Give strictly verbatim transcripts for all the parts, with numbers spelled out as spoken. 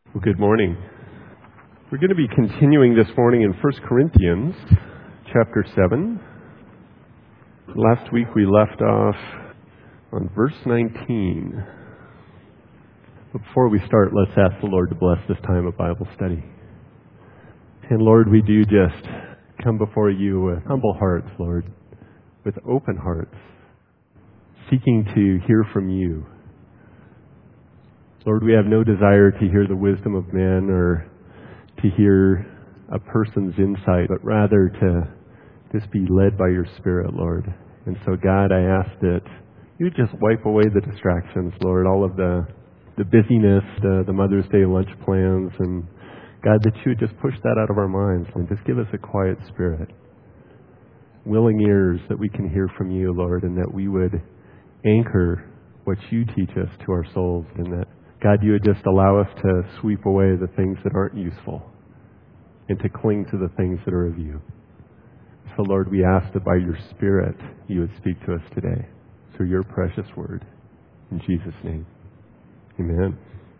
Well, good morning. We're going to be continuing this morning in First Corinthians chapter seven. Last week we left off on verse nineteen. But before we start, let's ask the Lord to bless this time of Bible study. And Lord, we do just come before you with humble hearts, Lord, with open hearts, seeking to hear from you. Lord, we have no desire to hear the wisdom of men or to hear a person's insight, but rather to just be led by your Spirit, Lord. And so, God, I ask that you just wipe away the distractions, Lord, all of the, the busyness, the, the Mother's Day lunch plans, and God, that you would just push that out of our minds and just give us a quiet spirit, willing ears that we can hear from you, Lord, and that we would anchor what you teach us to our souls, and that God, you would just allow us to sweep away the things that aren't useful and to cling to the things that are of you. So, Lord, we ask that by your Spirit you would speak to us today through your precious word. In Jesus' name, amen.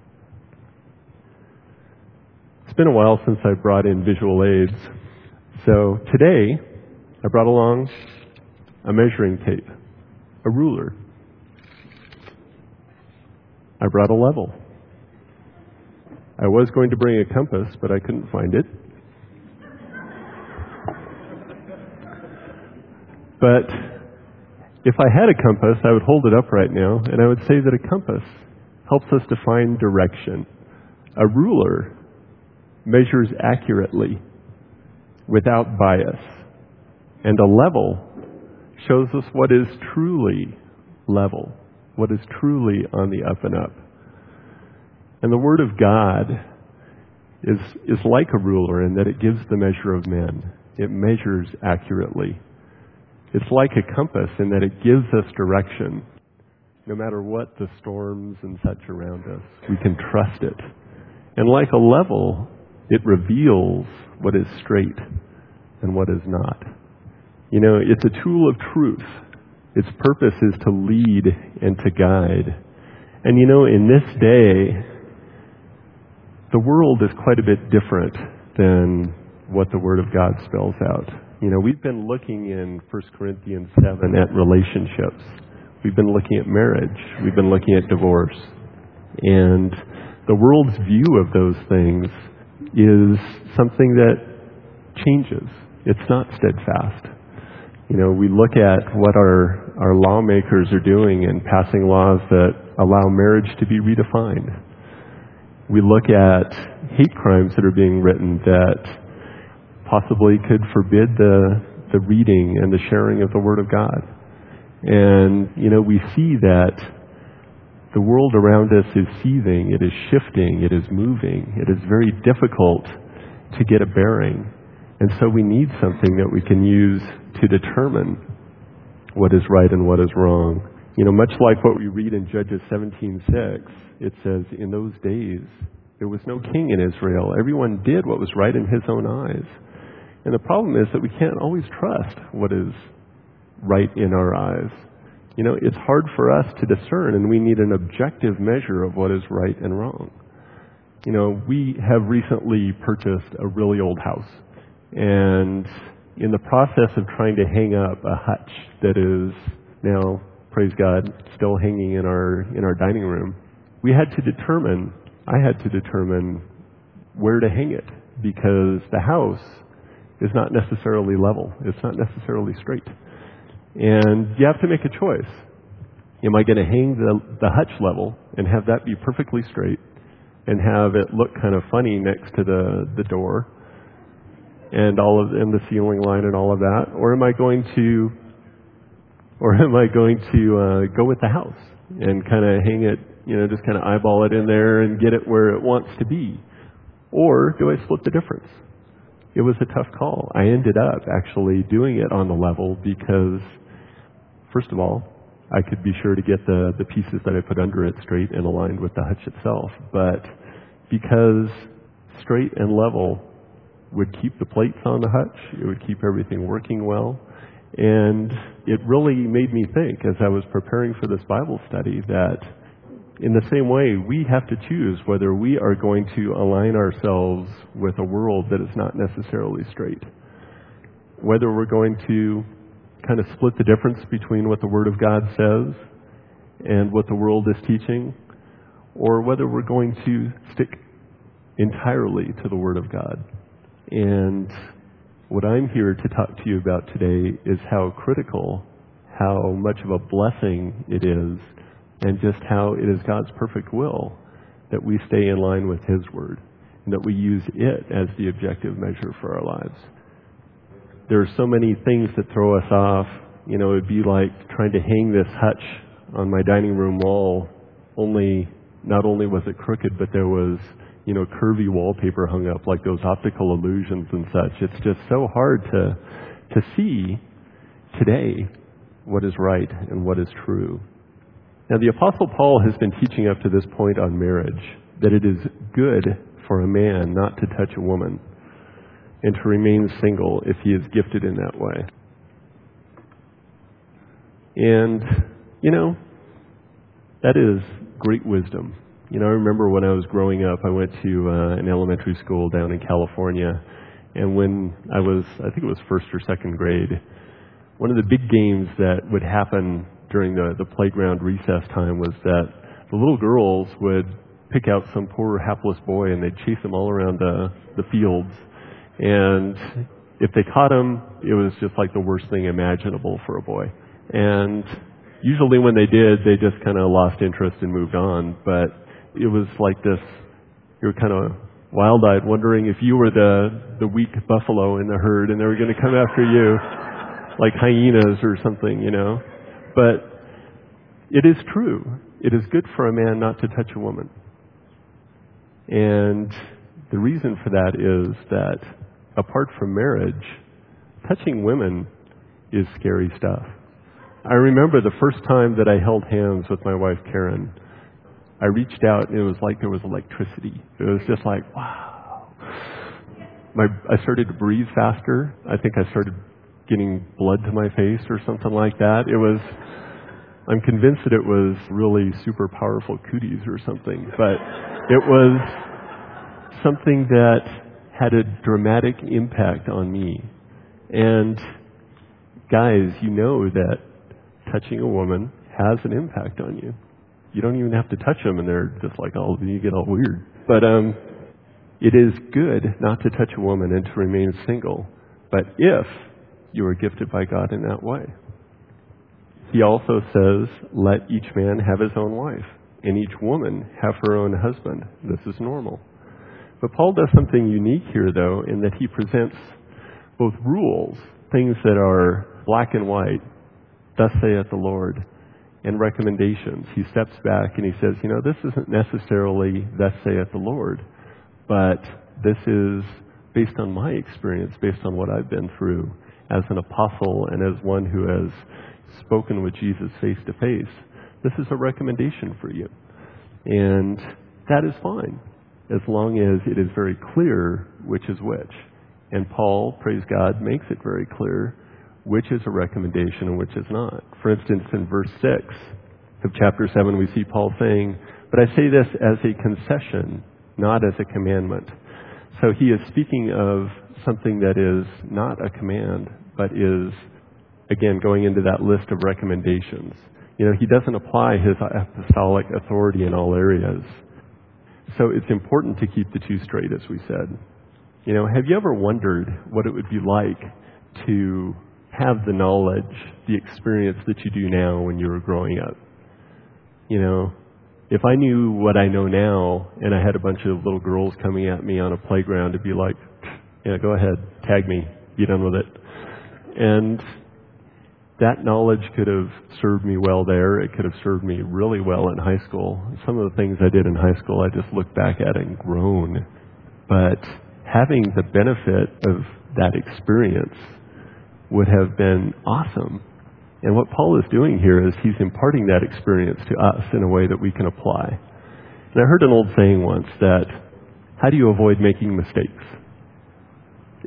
It's been a while since I brought in visual aids. So today I brought along a measuring tape, a ruler. I brought a level. I was going to bring a compass, but I couldn't find it. But if I had a compass, I would hold it up right now, and I would say that a compass helps us to find direction. A ruler measures accurately, without bias. And a level shows us what is truly level, what is truly on the up and up. And the Word of God is is like a ruler in that it gives the measure of men. It measures accurately. It's like a compass in that it gives us direction. No matter what the storms and such around us, we can trust it. And like a level, it reveals what is straight and what is not. You know, it's a tool of truth. Its purpose is to lead and to guide. And you know, in this day, the world is quite a bit different than what the Word of God spells out. You know, we've been looking in First Corinthians seven at relationships. We've been looking at marriage. We've been looking at divorce. And the world's view of those things is something that changes. It's not steadfast. You know, we look at what our, our lawmakers are doing and passing laws that allow marriage to be redefined. We look at hate crimes that are being written that possibly could forbid the, the reading and the sharing of the Word of God. And, you know, we see that the world around us is seething, it is shifting, it is moving. It is very difficult to get a bearing. And so we need something that we can use to determine what is right and what is wrong. You know, much like what we read in Judges seventeen six, it says, in those days, there was no king in Israel. Everyone did what was right in his own eyes. And the problem is that we can't always trust what is right in our eyes. You know, it's hard for us to discern, and we need an objective measure of what is right and wrong. You know, we have recently purchased a really old house. And in the process of trying to hang up a hutch that is now, praise God, still hanging in our in our dining room, we had to determine, I had to determine where to hang it, because the house is not necessarily level. It's not necessarily straight. And you have to make a choice. Am I going to hang the, the hutch level and have that be perfectly straight and have it look kind of funny next to the, the door and all of and the ceiling line and all of that, or am I going to, or am I going to uh, go with the house and kind of hang it, you know, just kind of eyeball it in there and get it where it wants to be, or do I split the difference? It was a tough call. I ended up actually doing it on the level because, first of all, I could be sure to get the the pieces that I put under it straight and aligned with the hutch itself, but because straight and level would keep the plates on the hutch, it would keep everything working well. And it really made me think, as I was preparing for this Bible study, that in the same way, we have to choose whether we are going to align ourselves with a world that is not necessarily straight. Whether we're going to kind of split the difference between what the Word of God says and what the world is teaching, or whether we're going to stick entirely to the Word of God. And what I'm here to talk to you about today is how critical, how much of a blessing it is, and just how it is God's perfect will that we stay in line with His Word, and that we use it as the objective measure for our lives. There are so many things that throw us off. You know, it'd be like trying to hang this hutch on my dining room wall, only not only was it crooked, but there was, you know, curvy wallpaper hung up, like those optical illusions and such. It's just so hard to to see today what is right and what is true. Now, the Apostle Paul has been teaching up to this point on marriage, that it is good for a man not to touch a woman and to remain single if he is gifted in that way. And, you know, that is great wisdom. You know, I remember when I was growing up, I went to uh, an elementary school down in California, and when I was, I think it was first or second grade, one of the big games that would happen during the, the playground recess time was that the little girls would pick out some poor hapless boy and they'd chase him all around the, the fields. And if they caught him, it was just like the worst thing imaginable for a boy. And usually when they did, they just kind of lost interest and moved on. But it was like this, you were kind of wild-eyed, wondering if you were the, the weak buffalo in the herd and they were going to come after you like hyenas or something, you know. But it is true. It is good for a man not to touch a woman. And the reason for that is that apart from marriage, touching women is scary stuff. I remember the first time that I held hands with my wife, Karen. I reached out and it was like there was electricity. It was just like, wow. My, I started to breathe faster. I think I started getting blood to my face or something like that. It was, I'm convinced that it was really super powerful cooties or something, but it was something that had a dramatic impact on me. And guys, you know that touching a woman has an impact on you. You don't even have to touch them and they're just like, oh, you get all weird. But um, it is good not to touch a woman and to remain single. But if you are gifted by God in that way. He also says, let each man have his own wife, and each woman have her own husband. This is normal. But Paul does something unique here, though, in that he presents both rules, things that are black and white, thus saith the Lord, and recommendations. He steps back and he says, you know, this isn't necessarily thus saith the Lord, but this is based on my experience, based on what I've been through as an apostle and as one who has spoken with Jesus face to face. This is a recommendation for you. And that is fine, as long as it is very clear which is which. And Paul, praise God, makes it very clear which is a recommendation and which is not. For instance, in verse six of chapter seven, we see Paul saying, but I say this as a concession, not as a commandment. So he is speaking of something that is not a command, but is, again, going into that list of recommendations. You know, he doesn't apply his apostolic authority in all areas. So it's important to keep the two straight, as we said. You know, have you ever wondered what it would be like to have the knowledge, the experience that you do now when you were growing up? You know, if I knew what I know now and I had a bunch of little girls coming at me on a playground, it'd be like, yeah, go ahead, tag me, be done with it. And that knowledge could have served me well there. It could have served me really well in high school. Some of the things I did in high school, I just look back at and groan. But having the benefit of that experience would have been awesome. And what Paul is doing here is he's imparting that experience to us in a way that we can apply. And I heard an old saying once that, how do you avoid making mistakes?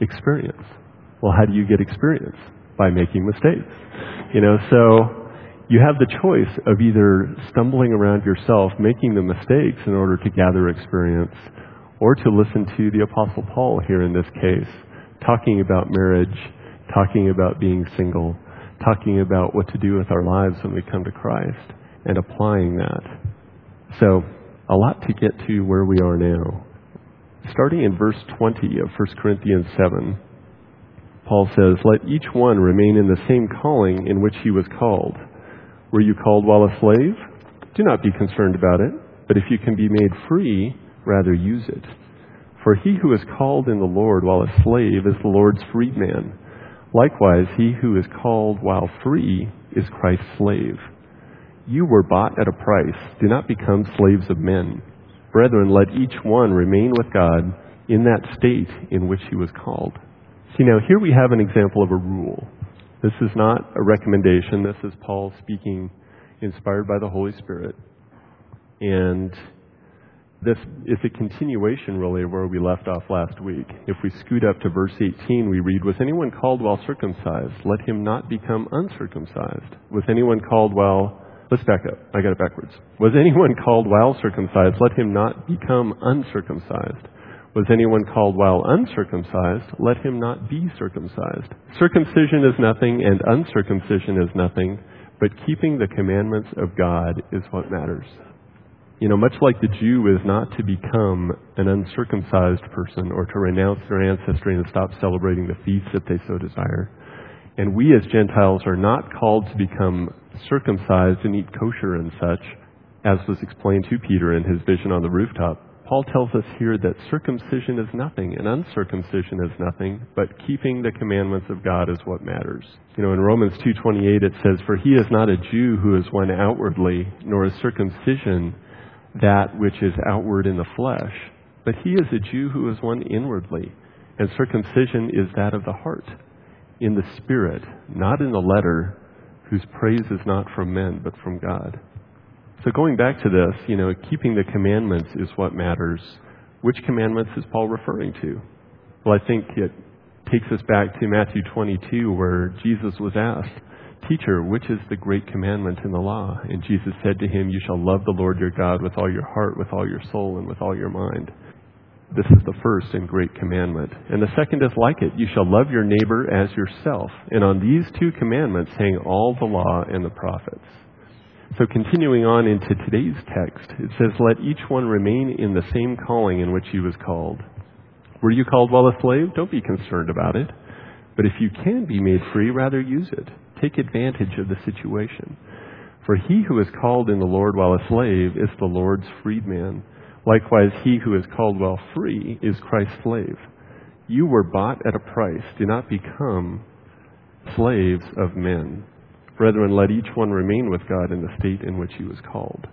Experience. Well, how do you get experience? By making mistakes. You know, so you have the choice of either stumbling around yourself, making the mistakes in order to gather experience, or to listen to the Apostle Paul here in this case, talking about marriage, talking about being single, talking about what to do with our lives when we come to Christ, and applying that. So, a lot to get to where we are now. Starting in verse twenty of First Corinthians seven, Paul says, "Let each one remain in the same calling in which he was called. Were you called while a slave? Do not be concerned about it, but if you can be made free, rather use it. For he who is called in the Lord while a slave is the Lord's freedman. Likewise, he who is called while free is Christ's slave. You were bought at a price. Do not become slaves of men. Brethren, let each one remain with God in that state in which he was called." See, now here we have an example of a rule. This is not a recommendation. This is Paul speaking, inspired by the Holy Spirit. And this is a continuation, really, of where we left off last week. If we scoot up to verse eighteen, we read, "Was anyone called while circumcised? Let him not become uncircumcised. Was anyone called while..." Let's back up. I got it backwards. "Was anyone called while circumcised? Let him not become uncircumcised. Was anyone called while uncircumcised? Let him not be circumcised. Circumcision is nothing, and uncircumcision is nothing, but keeping the commandments of God is what matters." You know, much like the Jew is not to become an uncircumcised person or to renounce their ancestry and stop celebrating the feasts if they so desire, and we as Gentiles are not called to become circumcised and eat kosher and such, as was explained to Peter in his vision on the rooftop, Paul tells us here that circumcision is nothing and uncircumcision is nothing, but keeping the commandments of God is what matters. You know, in Romans two twenty-eight it says, "For he is not a Jew who is one outwardly, nor is circumcision that which is outward in the flesh, but he is a Jew who is one inwardly, and circumcision is that of the heart, in the spirit, not in the letter, whose praise is not from men, but from God." So going back to this, you know, keeping the commandments is what matters. Which commandments is Paul referring to? Well, I think it takes us back to Matthew twenty-two, where Jesus was asked, "Teacher, which is the great commandment in the law?" And Jesus said to him, "You shall love the Lord your God with all your heart, with all your soul, and with all your mind." This is the first and great commandment. And the second is like it. You shall love your neighbor as yourself. And on these two commandments hang all the law and the prophets. So continuing on into today's text, it says, "Let each one remain in the same calling in which he was called." Were you called while a slave? Don't be concerned about it. But if you can be made free, rather use it. Take advantage of the situation. For he who is called in the Lord while a slave is the Lord's freedman. Likewise, he who is called while free is Christ's slave. You were bought at a price. Do not become slaves of men. Brethren, let each one remain with God in the state in which he was called.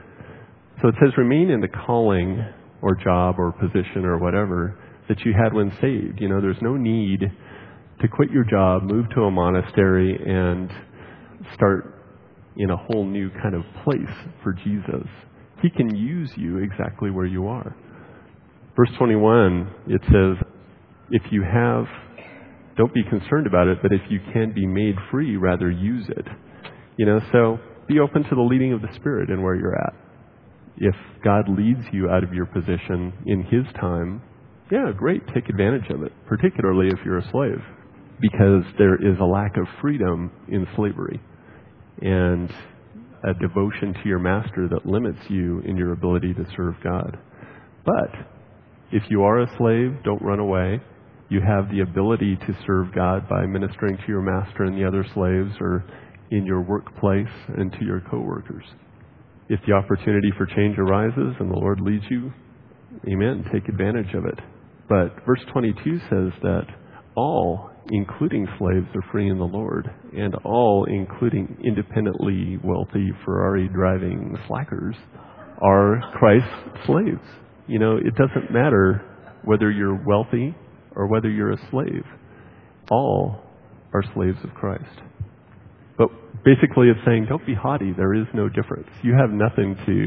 So it says remain in the calling or job or position or whatever that you had when saved. You know, there's no need to quit your job, move to a monastery, and start in a whole new kind of place for Jesus. He can use you exactly where you are. Verse twenty-one, it says, "If you have, don't be concerned about it, but if you can be made free, rather use it." You know, so be open to the leading of the Spirit in where you're at. If God leads you out of your position in His time, yeah, great, take advantage of it, particularly if you're a slave, because there is a lack of freedom in slavery and a devotion to your master that limits you in your ability to serve God. But if you are a slave, don't run away. You have the ability to serve God by ministering to your master and the other slaves, or in your workplace and to your coworkers. If the opportunity for change arises and the Lord leads you, amen, take advantage of it. But verse twenty-two says that all, including slaves, are free in the Lord, and all, including independently wealthy Ferrari-driving slackers, are Christ's slaves. You know, it doesn't matter whether you're wealthy or whether you're a slave. All are slaves of Christ. But basically it's saying, don't be haughty. There is no difference. You have nothing to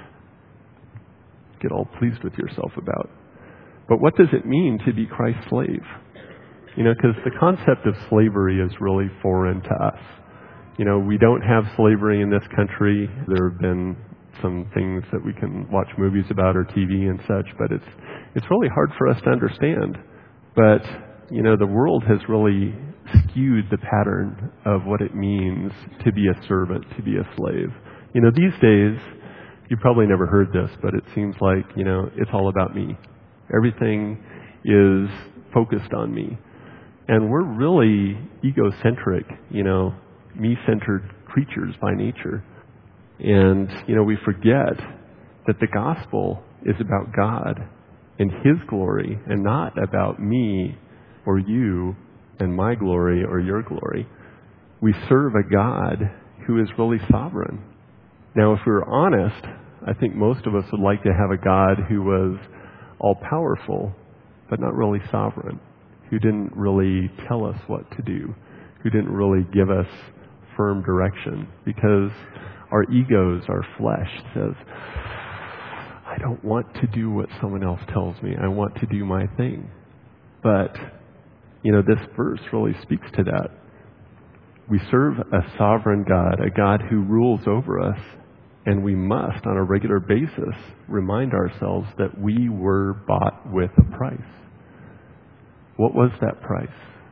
get all pleased with yourself about. But what does it mean to be Christ's slave? You know, because the concept of slavery is really foreign to us. You know, we don't have slavery in this country. There have been some things that we can watch movies about or T V and such, but it's it's really hard for us to understand. But, you know, the world has really skewed the pattern of what it means to be a servant, to be a slave. You know, these days, you probably never heard this, but it seems like, you know, it's all about me. Everything is focused on me. And we're really egocentric, you know, me-centered creatures by nature. And, you know, we forget that the gospel is about God and His glory and not about me or you and my glory or your glory. We serve a God who is really sovereign. Now, if we were honest, I think most of us would like to have a God who was all-powerful, but not really sovereign, who didn't really tell us what to do, who didn't really give us firm direction, because our egos, our flesh says, I don't want to do what someone else tells me. I want to do my thing. But, you know, this verse really speaks to that. We serve a sovereign God, a God who rules over us, and we must, on a regular basis, remind ourselves that we were bought with a price. What was that price?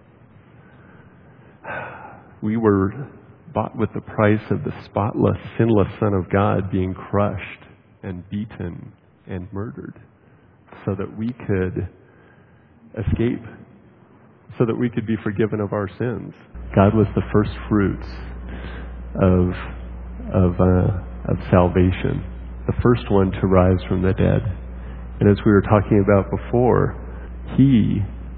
We were bought with the price of the spotless, sinless Son of God being crushed and beaten and murdered so that we could escape, so that we could be forgiven of our sins. God was the first fruits of, of, uh, of salvation, the first one to rise from the dead. And as we were talking about before, He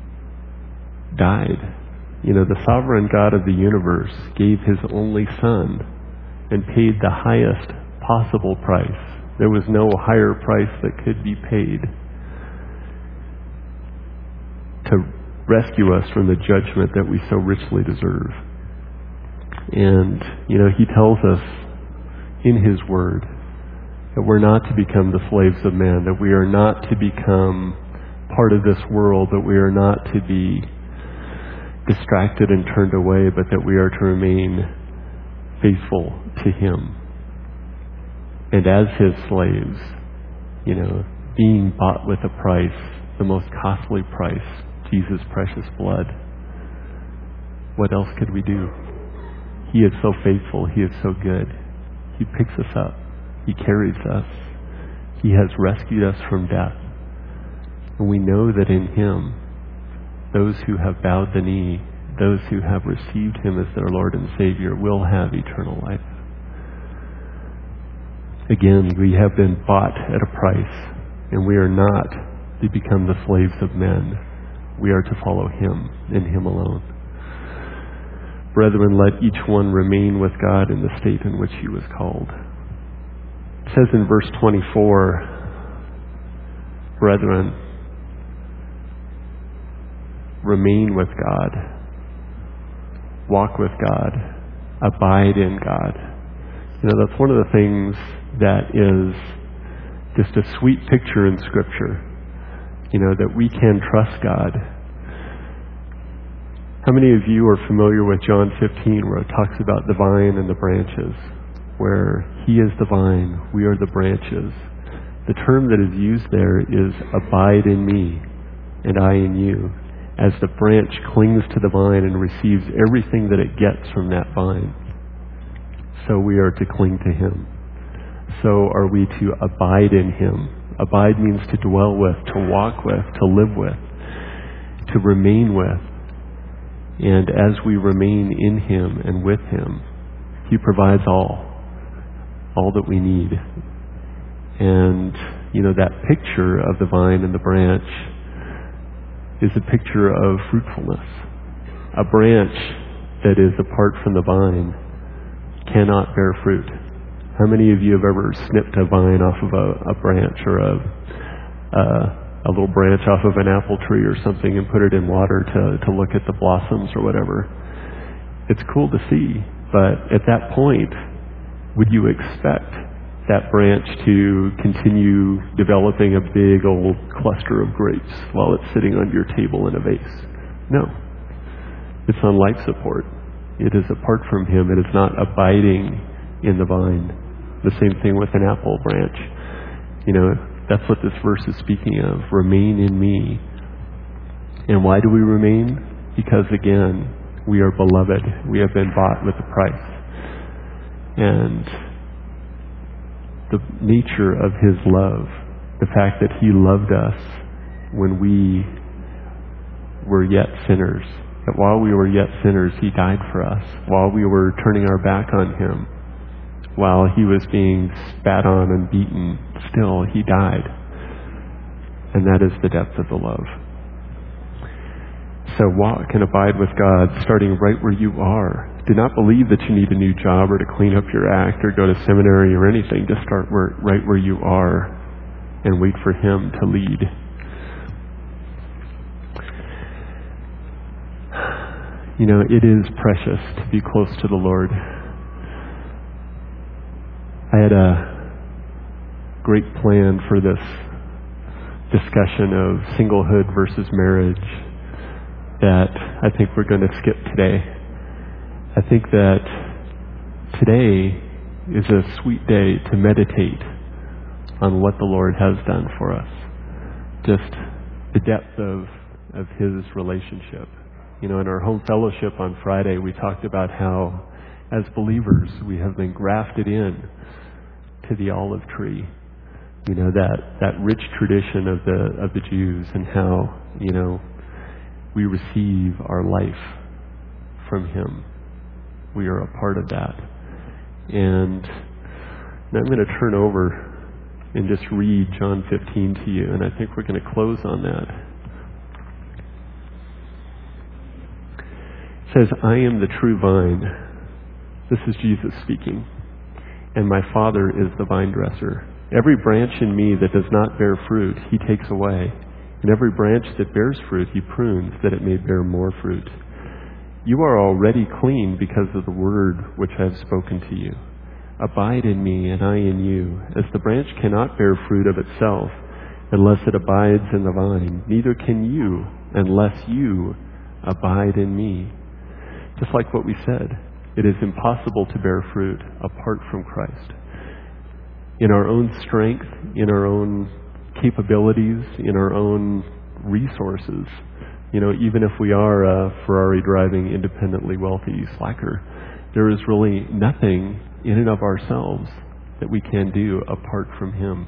died. You know, the sovereign God of the universe gave His only Son and paid the highest possible price. There was no higher price that could be paid to rescue us from the judgment that we so richly deserve. And, you know, He tells us in His Word that we're not to become the slaves of man, that we are not to become part of this world, that we are not to be distracted and turned away, but that we are to remain faithful to Him. And as His slaves, you know, being bought with a price, the most costly price, Jesus' precious blood, what else could we do? He is so faithful. He is so good. He picks us up. He carries us. He has rescued us from death. And we know that in Him, those who have bowed the knee, those who have received Him as their Lord and Savior, will have eternal life. Again, we have been bought at a price, and we are not to become the slaves of men. We are to follow Him and Him alone. Brethren, let each one remain with God in the state in which he was called. It says in verse twenty-four, brethren, remain with God, walk with God, abide in God. You know, that's one of the things that is just a sweet picture in Scripture, you know, that we can trust God. How many of you are familiar with John fifteen, where it talks about the vine and the branches, where He is the vine, we are the branches? The term that is used there is abide in me and I in you, as the branch clings to the vine and receives everything that it gets from that vine. So we are to cling to Him. So are we to abide in Him. Abide means to dwell with, to walk with, to live with, to remain with. And as we remain in Him and with Him, He provides all, all that we need. And, you know, that picture of the vine and the branch is a picture of fruitfulness. A branch that is apart from the vine cannot bear fruit. How many of you have ever snipped a vine off of a, a branch or a, uh, a little branch off of an apple tree or something and put it in water to, to look at the blossoms or whatever? It's cool to see, but at that point, would you expect that branch to continue developing a big old cluster of grapes while it's sitting on your table in a vase? No. It's on life support. It is apart from him. It is not abiding in the vine. The same thing with an apple branch. You know, that's what this verse is speaking of. Remain in me. And why do we remain? Because again, we are beloved. We have been bought with a price. And the nature of his love, the fact that he loved us when we were yet sinners, that while we were yet sinners, he died for us. While we were turning our back on him, while he was being spat on and beaten, still he died. And that is the depth of the love. So walk and abide with God, starting right where you are. Do not believe that you need a new job or to clean up your act or go to seminary or anything. Just start where, right where you are and wait for him to lead. You know, it is precious to be close to the Lord. I had a great plan for this discussion of singlehood versus marriage that I think we're going to skip today. I think that today is a sweet day to meditate on what the Lord has done for us. Just the depth of, of his relationship. You know, in our home fellowship on Friday, we talked about how, as believers, we have been grafted in to the olive tree. You know, that, that rich tradition of the of the Jews, and how, you know, we receive our life from him. We are a part of that. And now I'm going to turn over and just read John fifteen to you, and I think we're going to close on that. It says, I am the true vine. This is Jesus speaking. And my Father is the vine dresser. Every branch in me that does not bear fruit, he takes away. And every branch that bears fruit, he prunes, that it may bear more fruit. You are already clean because of the word which I have spoken to you. Abide in me, and I in you. As the branch cannot bear fruit of itself unless it abides in the vine, neither can you unless you abide in me. Just like what we said, it is impossible to bear fruit apart from Christ. In our own strength, in our own capabilities, in our own resources, you know, even if we are a Ferrari driving, independently wealthy slacker, there is really nothing in and of ourselves that we can do apart from him.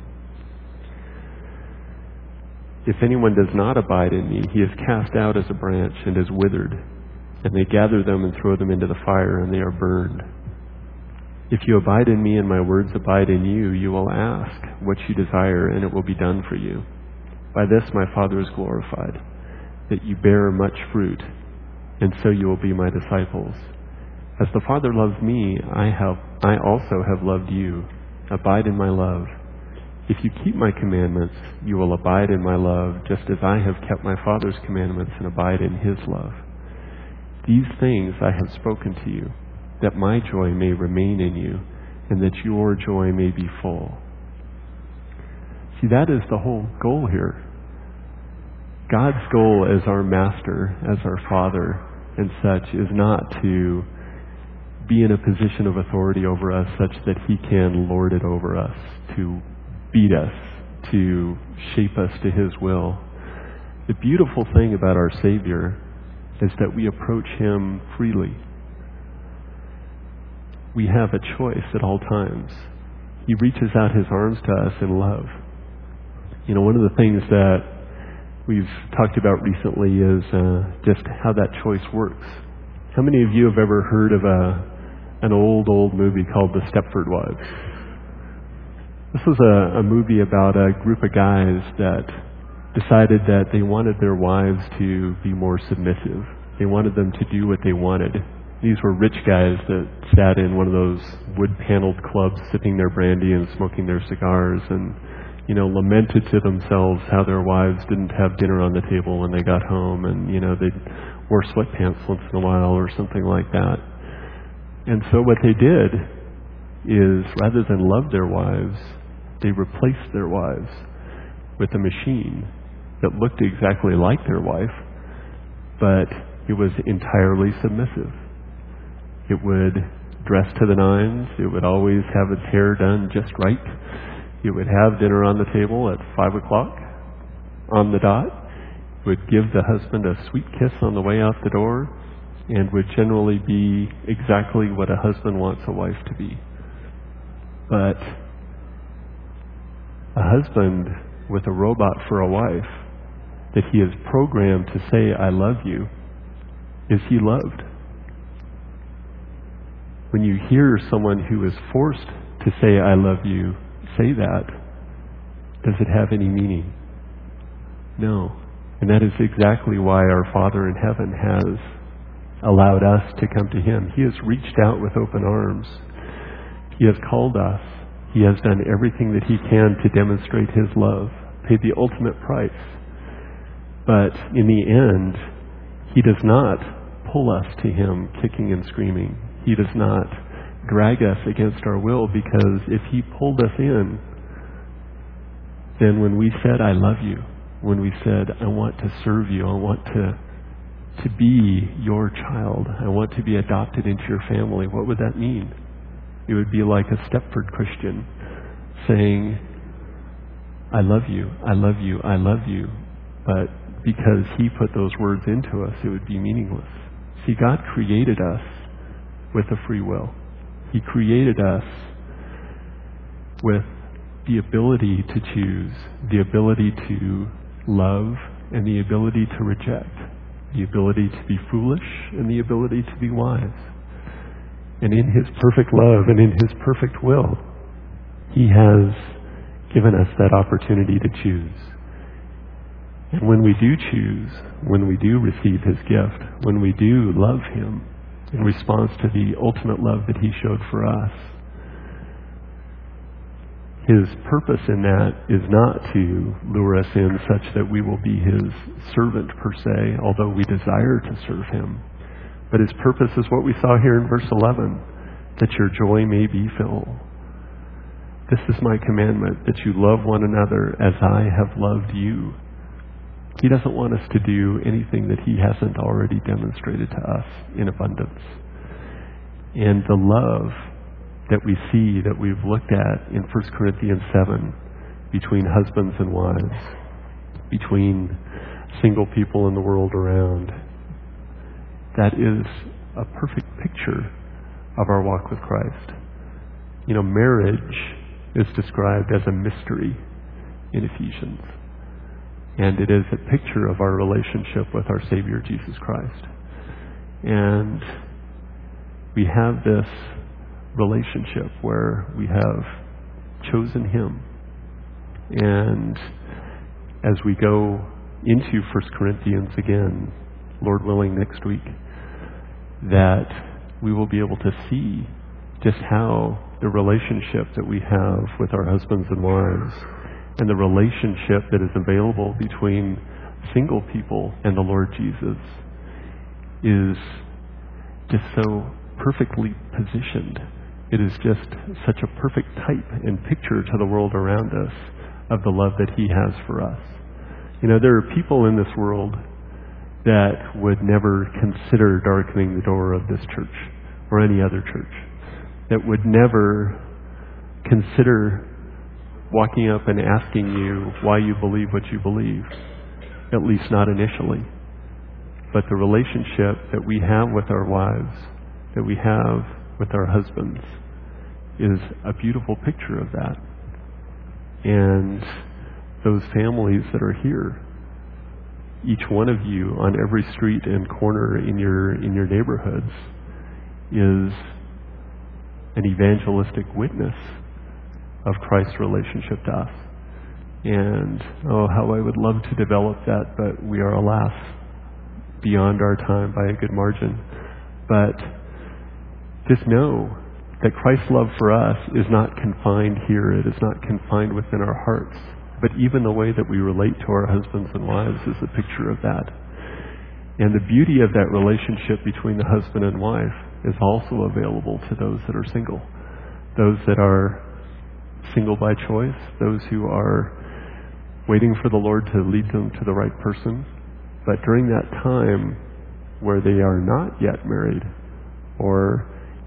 If anyone does not abide in me, he is cast out as a branch and is withered, and they gather them and throw them into the fire, and they are burned. If you abide in me and my words abide in you, you will ask what you desire, and it will be done for you. By this my Father is glorified, that you bear much fruit, and so you will be my disciples. As the Father loves me, I have I also have loved you. Abide in my love. If you keep my commandments, you will abide in my love, just as I have kept my Father's commandments and abide in his love. These things I have spoken to you, that my joy may remain in you, and that your joy may be full. See, that is the whole goal here. God's goal as our master, as our Father, and such, is not to be in a position of authority over us such that he can lord it over us, to beat us, to shape us to his will. The beautiful thing about our Savior is that we approach him freely. We have a choice at all times. He reaches out his arms to us in love. You know, one of the things that we've talked about recently is uh, just how that choice works. How many of you have ever heard of a an old, old movie called The Stepford Wives? This was a, a movie about a group of guys that decided that they wanted their wives to be more submissive. They wanted them to do what they wanted. These were rich guys that sat in one of those wood-paneled clubs, sipping their brandy and smoking their cigars, and, you know, lamented to themselves how their wives didn't have dinner on the table when they got home, and, you know, they wore sweatpants once in a while or something like that. And so what they did is, rather than love their wives, they replaced their wives with a machine that looked exactly like their wife, but it was entirely submissive. It would dress to the nines. It would always have its hair done just right. It would have dinner on the table at five o'clock on the dot. It would give the husband a sweet kiss on the way out the door, and would generally be exactly what a husband wants a wife to be. But a husband with a robot for a wife that he is programmed to say, I love you, is he loved? When you hear someone who is forced to say, I love you, say that, does it have any meaning? No. And that is exactly why our Father in heaven has allowed us to come to him. He has reached out with open arms. He has called us. He has done everything that he can to demonstrate his love, paid the ultimate price. But in the end, he does not pull us to him kicking and screaming. He does not drag us against our will, because if he pulled us in, then when we said, I love you, when we said, I want to serve you, I want to to be your child, I want to be adopted into your family, what would that mean? It would be like a Stepford Christian saying, I love you, I love you, I love you. But because he put those words into us, it would be meaningless. See, God created us with a free will. He created us with the ability to choose, the ability to love, and the ability to reject, the ability to be foolish, and the ability to be wise. And in his perfect love and in his perfect will, he has given us that opportunity to choose. And when we do choose, when we do receive his gift, when we do love him in response to the ultimate love that he showed for us, his purpose in that is not to lure us in such that we will be his servant per se, although we desire to serve him. But his purpose is what we saw here in verse eleven, that your joy may be filled. This is my commandment, that you love one another as I have loved you. He doesn't want us to do anything that he hasn't already demonstrated to us in abundance. And the love that we see, that we've looked at in First Corinthians seven, between husbands and wives, between single people in the world around, that is a perfect picture of our walk with Christ. You know, marriage is described as a mystery in Ephesians. And it is a picture of our relationship with our Savior, Jesus Christ. And we have this relationship where we have chosen him. And as we go into First Corinthians again, Lord willing, next week, that we will be able to see just how the relationship that we have with our husbands and wives, and the relationship that is available between single people and the Lord Jesus, is just so perfectly positioned. It is just such a perfect type and picture to the world around us of the love that he has for us. You know, there are people in this world that would never consider darkening the door of this church or any other church, that would never consider walking up and asking you why you believe what you believe, at least not initially. But the relationship that we have with our wives, that we have with our husbands, is a beautiful picture of that. And those families that are here, each one of you on every street and corner in your in your neighborhoods, is an evangelistic witness of Christ's relationship to us. And oh, how I would love to develop that, but we are, alas, beyond our time by a good margin. But just know that Christ's love for us is not confined here. It is not confined within our hearts. But even the way that we relate to our husbands and wives is a picture of that. And the beauty of that relationship between the husband and wife is also available to those that are single. Those that are single by choice, those who are waiting for the Lord to lead them to the right person. But during that time where they are not yet married, or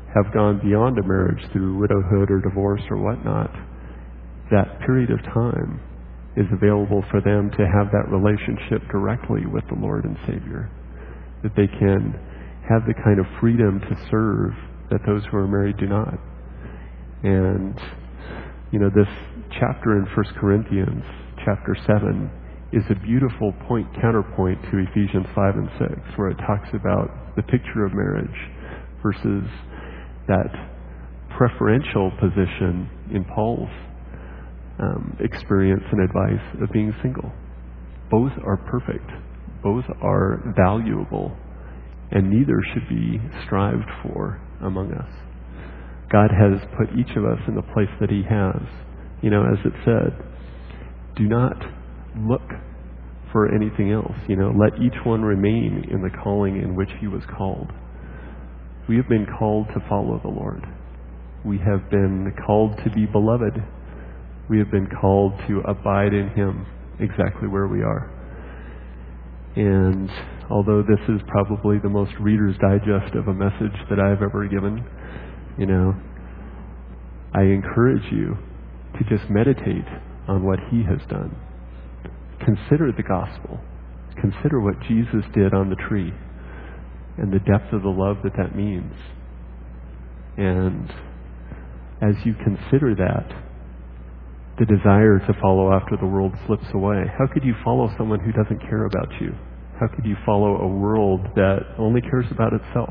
have gone beyond a marriage through widowhood or divorce or whatnot, that period of time is available for them to have that relationship directly with the Lord and Savior, that they can have the kind of freedom to serve that those who are married do not. And, you know, this chapter in First Corinthians, chapter seven, is a beautiful point counterpoint to Ephesians five and six, where it talks about the picture of marriage versus that preferential position in Paul's um, experience and advice of being single. Both are perfect. Both are valuable. And neither should be strived for among us. God has put each of us in the place that He has. You know, as it said, do not look for anything else. You know, let each one remain in the calling in which he was called. We have been called to follow the Lord. We have been called to be beloved. We have been called to abide in Him exactly where we are. And although this is probably the most Reader's Digest of a message that I've ever given, you know, I encourage you to just meditate on what He has done. Consider the gospel. Consider what Jesus did on the tree and the depth of the love that that means. And as you consider that, the desire to follow after the world slips away. How could you follow someone who doesn't care about you? How could you follow a world that only cares about itself?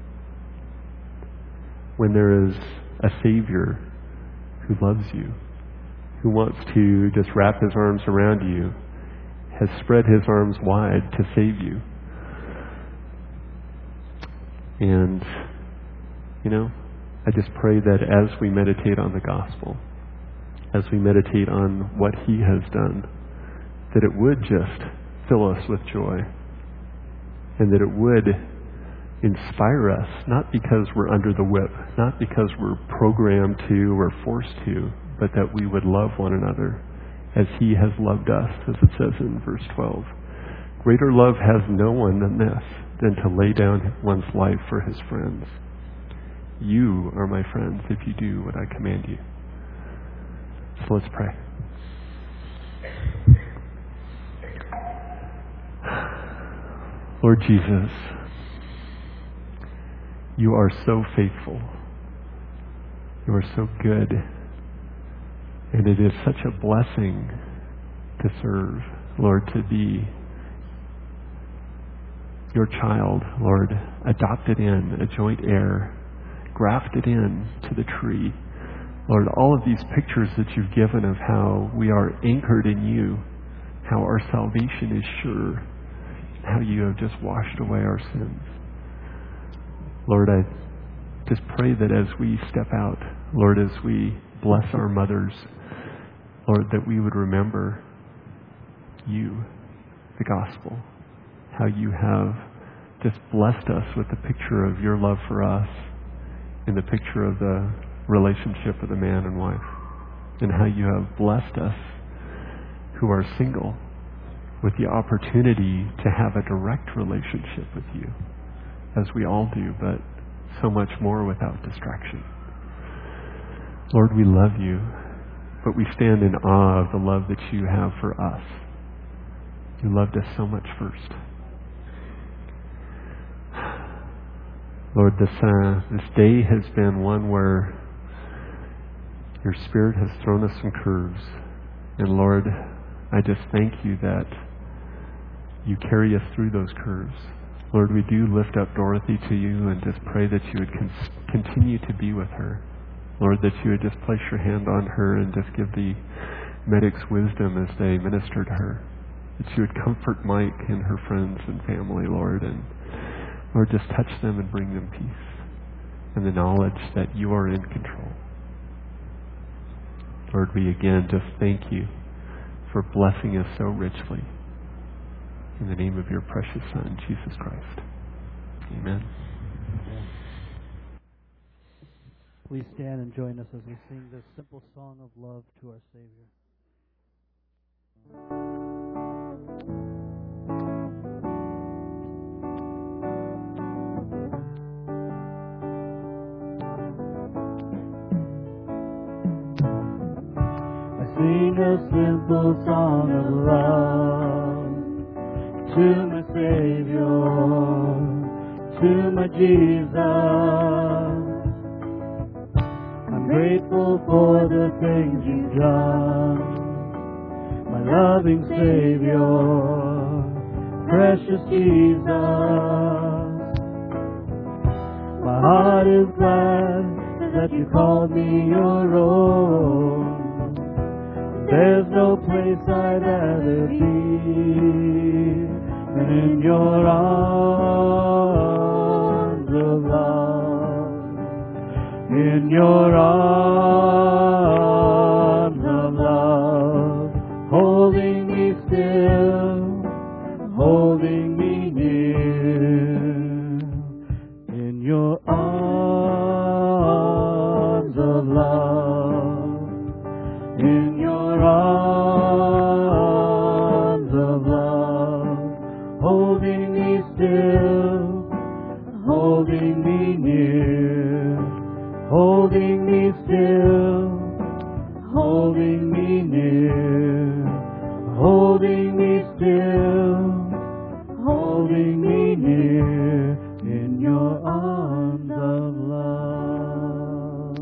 When there is a Savior who loves you, who wants to just wrap His arms around you, has spread His arms wide to save you. And, you know, I just pray that as we meditate on the gospel, as we meditate on what He has done, that it would just fill us with joy, and that it would inspire us, not because we're under the whip, not because we're programmed to or forced to, but that we would love one another as He has loved us, as it says in verse twelve. Greater love has no one than this, than to lay down one's life for his friends. You are my friends if you do what I command you. So let's pray. Lord Jesus, You are so faithful. You are so good. And it is such a blessing to serve, Lord, to be Your child, Lord, adopted in, a joint heir, grafted in to the tree. Lord, all of these pictures that You've given of how we are anchored in You, how our salvation is sure, how You have just washed away our sins. Lord, I just pray that as we step out, Lord, as we bless our mothers, Lord, that we would remember You, the gospel, how You have just blessed us with the picture of Your love for us in the picture of the relationship of the man and wife, and how You have blessed us who are single with the opportunity to have a direct relationship with You, as we all do, but so much more without distraction. Lord, we love You, but we stand in awe of the love that You have for us. You loved us so much first. Lord, this, uh, this day has been one where Your Spirit has thrown us some curves. And Lord, I just thank You that You carry us through those curves. Lord, we do lift up Dorothy to You and just pray that You would con- continue to be with her. Lord, that You would just place Your hand on her and just give the medics wisdom as they minister to her. That You would comfort Mike and her friends and family, Lord, and Lord, just touch them and bring them peace and the knowledge that You are in control. Lord, we again just thank You for blessing us so richly. In the name of Your precious Son, Jesus Christ. Amen. Please stand and join us as we sing this simple song of love to our Savior. a simple song of love to my Savior, to my Jesus. I'm grateful for the things you've done, my loving Savior, precious Jesus. My heart is glad that you called me your own. There's no place I'd rather be than in your arms of love, in your arms of love, holding me still, holding me near, in your arms of love, in your arms of love, holding me still, holding me near, holding me still, holding me near, holding me still, holding me near, in your arms of love.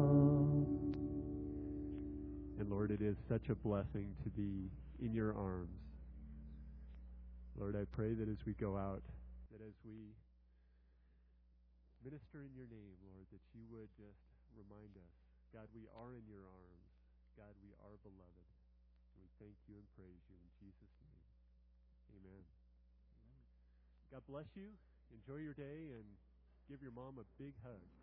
And Lord, it is such a blessing to be in your arms. Lord, I pray that as we go out, that as we minister in your name, Lord, that you would just remind us, God, we are in your arms. God, we are beloved. We thank you and praise you in Jesus' name. Amen. God bless you. Enjoy your day and give your mom a big hug.